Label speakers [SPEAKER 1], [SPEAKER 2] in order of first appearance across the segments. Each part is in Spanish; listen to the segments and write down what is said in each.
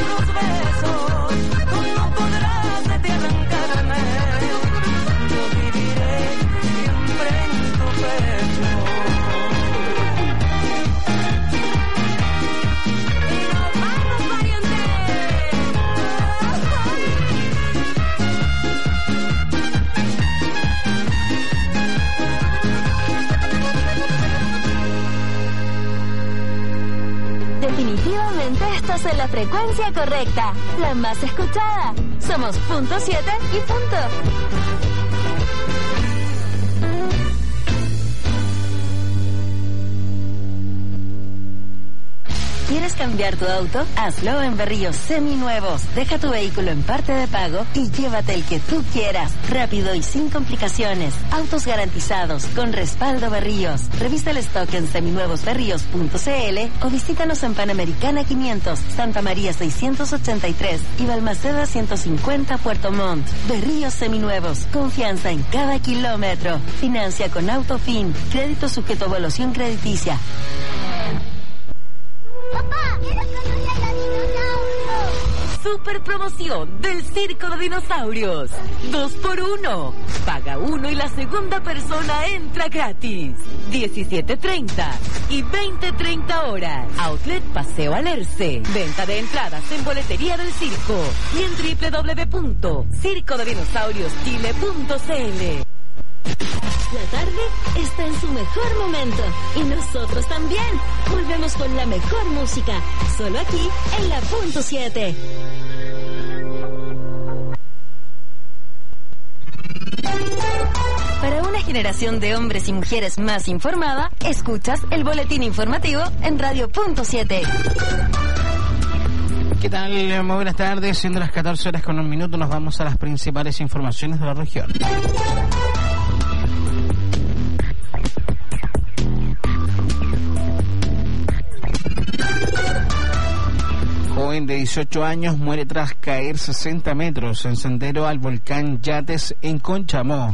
[SPEAKER 1] los besos, tú no podrás de ti arrancarme. Yo viviré siempre en tu pecho. Y nos vamos, pariente.
[SPEAKER 2] Definitivamente estás en la frecuencia correcta, la más escuchada. Somos .7 y punto. ¿Quieres cambiar tu auto? Hazlo en Berríos Seminuevos. Deja tu vehículo en parte de pago y llévate el que tú quieras. Rápido y sin complicaciones. Autos garantizados con respaldo Berríos. Revisa el stock en seminuevosberríos.cl o visítanos en Panamericana 500, Santa María 683 y Balmaceda 150 Puerto Montt. Berríos Seminuevos. Confianza en cada kilómetro. Financia con Autofin. Crédito sujeto a evaluación crediticia.
[SPEAKER 3] ¡Papá! ¡Quiero conocer a los dinosaurios!
[SPEAKER 4] Super promoción del Circo de Dinosaurios. 2x1. Paga uno y la segunda persona entra gratis. 17:30 y 20:30 horas. Outlet Paseo Alerce. Venta de entradas en boletería del circo y en www.circodedinosaurioschile.cl.
[SPEAKER 2] La tarde está en su mejor momento y nosotros también. Volvemos con la mejor música, solo aquí en la .7. Para una generación de hombres y mujeres más informada, escuchas el boletín informativo en Radio .7.
[SPEAKER 5] ¿Qué tal? Muy buenas tardes. Siendo las 14:01, nos vamos a las principales informaciones de la región. Joven de 18 años muere tras caer 60 metros en sendero al volcán Yates en Conchamó.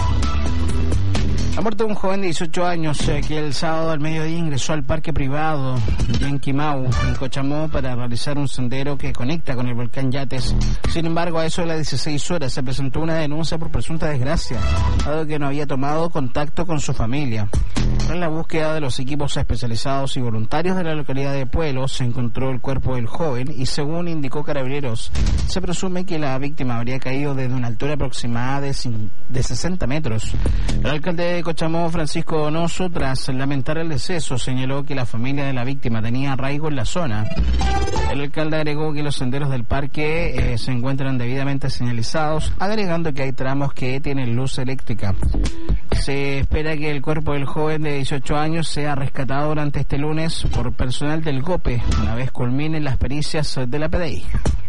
[SPEAKER 5] La muerte de un joven de 18 años que el sábado al mediodía ingresó al parque privado Yenquimau en Cochamó para realizar un sendero que conecta con el volcán Yates. Sin embargo, a eso de las 16 horas se presentó una denuncia por presunta desgracia, dado que no había tomado contacto con su familia. En la búsqueda de los equipos especializados y voluntarios de la localidad de Pueblo se encontró el cuerpo del joven y, según indicó Carabineros, se presume que la víctima habría caído desde una altura aproximada de 60 metros. El alcalde de Cochamó, Francisco Donoso, tras lamentar el deceso, señaló que la familia de la víctima tenía arraigo en la zona. El alcalde agregó que los senderos del parque se encuentran debidamente señalizados, agregando que hay tramos que tienen luz eléctrica. Se espera que el cuerpo del joven de 18 años sea rescatado durante este lunes por personal del GOPE, una vez culminen las pericias de la PDI.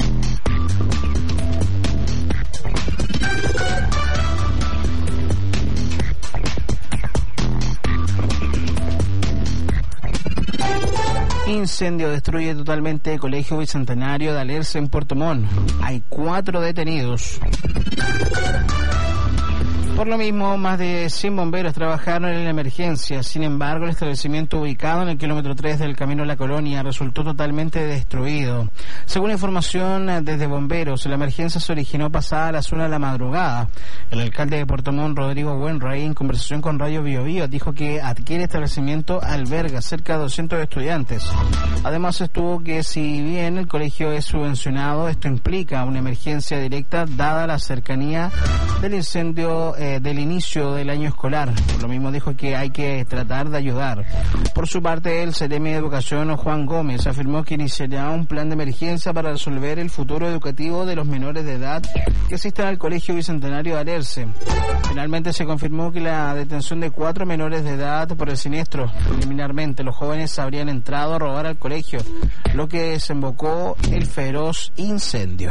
[SPEAKER 5] Incendio destruye totalmente el Colegio Bicentenario de Alerce en Puerto Montt. Hay 4 detenidos. Por lo mismo, más de 100 bomberos trabajaron en la emergencia. Sin embargo, el establecimiento ubicado en el kilómetro 3 del Camino a la Colonia resultó totalmente destruido. Según información desde bomberos, la emergencia se originó pasada las 1 de la madrugada. El alcalde de Puerto Montt, Rodrigo Buenrey, en conversación con Radio Bio Bio, dijo que aquel establecimiento alberga cerca de 200 estudiantes. Además, sostuvo que si bien el colegio es subvencionado, esto implica una emergencia directa dada la cercanía del incendio del inicio del año escolar. Por lo mismo dijo que hay que tratar de ayudar. Por su parte, el Seremi de Educación, Juan Gómez, afirmó que iniciará un plan de emergencia para resolver el futuro educativo de los menores de edad que asistan al Colegio Bicentenario de Alerce. Finalmente se confirmó que la detención de 4 menores de edad por el siniestro. Preliminarmente, los jóvenes habrían entrado a robar al colegio, lo que desembocó el feroz incendio.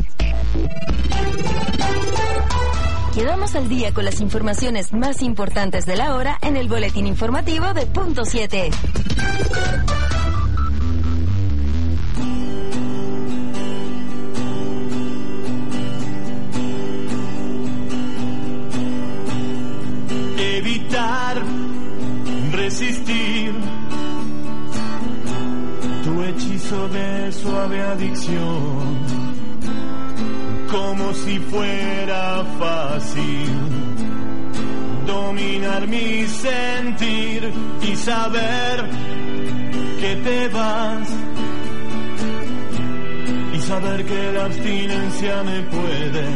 [SPEAKER 2] Quedamos al día con las informaciones más importantes de la hora en el boletín informativo de .7.
[SPEAKER 6] Evitar, resistir tu hechizo de suave adicción. pasión, como si fuera fácil dominar mi sentir y saber que te vas, y saber que la abstinencia me puede